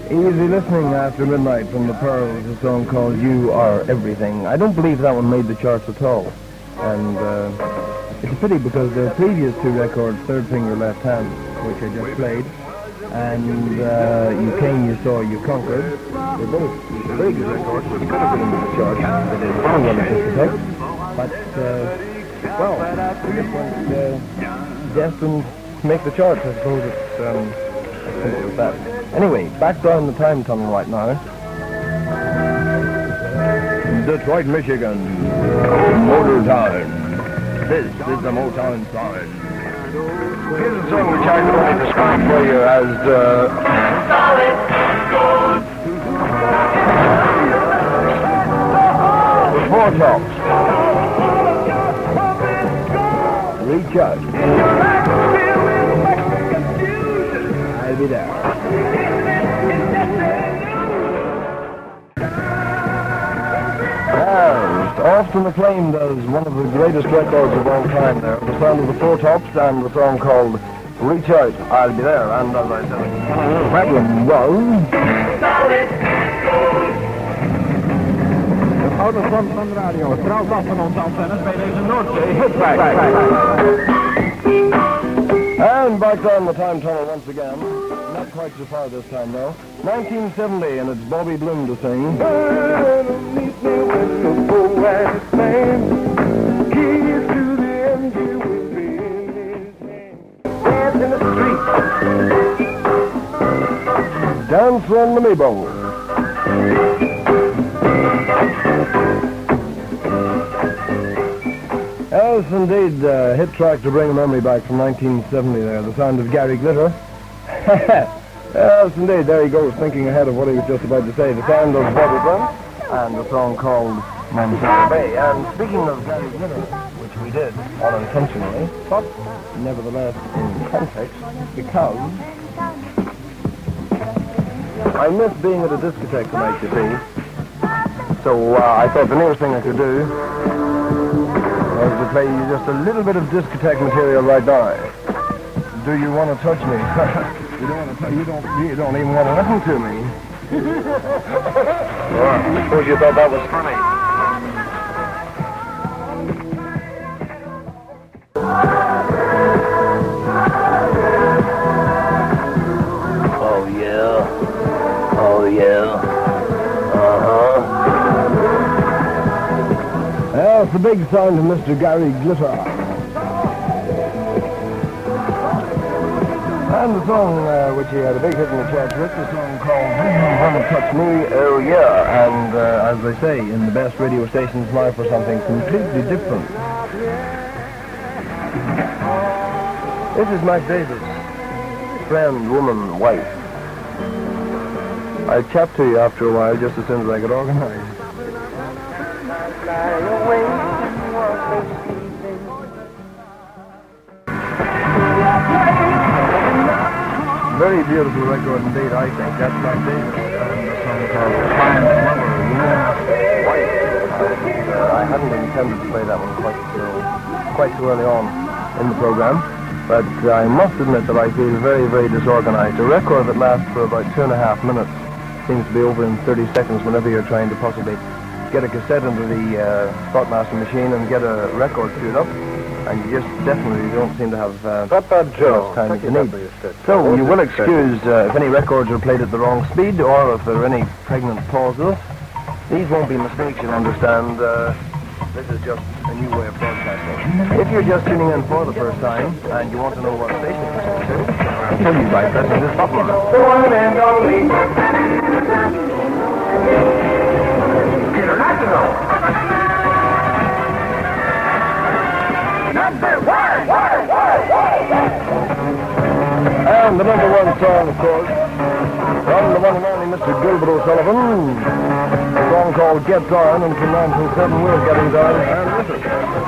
Easy listening after midnight from the Pearls, a song called You Are Everything. I don't believe that one made the charts at all. And it's a pity because the previous two records, Third Finger, Left Hand, which I just played, and You Came, You Saw, You Conquered, they're both very good records. They could have been in the charts. They did very well at discotheque. But, well, this one's destined to make the charts. I suppose it's as simple as that. Anyway, back down the time tunnel right now. Detroit, Michigan. Motor Town. This is the Motown sound. Here's a song which I can only describe for you as the Four Tops. Reach out. I'll be there. Often Acclaimed as one of the greatest records of all time there. The sound of the Four Tops and the song called Reach Out, I'll Be There. And as I said, that one was... Oude Front van de radio, trouw af van ons antennes bij deze Noordzee Hitback. And back down the time tunnel once again. Not quite so far this time though. 1970 and it's Bobby Bloom to sing. Meet me when you go at keys to the end you will be in his name. Dance in the street. Dance on the Maybole. Yes, indeed, hit track to bring a memory back from 1970 there, the sound of Gary Glitter. Yes, indeed, there he goes, thinking ahead of what he was just about to say. The sound of Bobby Bloom and the song called Montana Bay. And speaking of Gary Glitter, which we did unintentionally, but nevertheless in context, because I miss being at a discotheque tonight, you see. So I thought the nearest thing I could do was to play you just a little bit of discotheque material right now. Do you want to touch me? You don't even want to listen to me. Well, I suppose you thought that was funny. Oh yeah. Oh yeah. That's the big sound of Mr. Gary Glitter. And the song which he had a big hit in the charts with, the song called Do You Want to Touch Me? Oh yeah. And as they say in the best radio stations now for something completely different. This is Mac Davis, friend, woman, wife. I'll chat to you after a while just as soon as I get organized. Very beautiful record indeed, I think. That's Mac Davis and the song called Fine Lover, Wife. I hadn't intended to play that one quite so early on in the program, but I must admit that I feel very, very disorganized. A record that lasts for about 2.5 minutes seems to be over in 30 seconds whenever you're trying to possibly get a cassette into the Spotmaster machine and get a record queued up, and you just definitely don't seem to have much time as you need. So you will excuse if any records are played at the wrong speed or if there are any pregnant pauses. These won't be mistakes, you'll understand. This is just a new way of broadcasting. If you're just tuning in for the first time and you want to know what station you're listening to, I'll tell you by pressing this button. The one and only International. Number one. And the number one song, of course, from the one and only Mr. Gilbert O'Sullivan. A song called Get Down, and from 9 till 7 we're getting down and with it.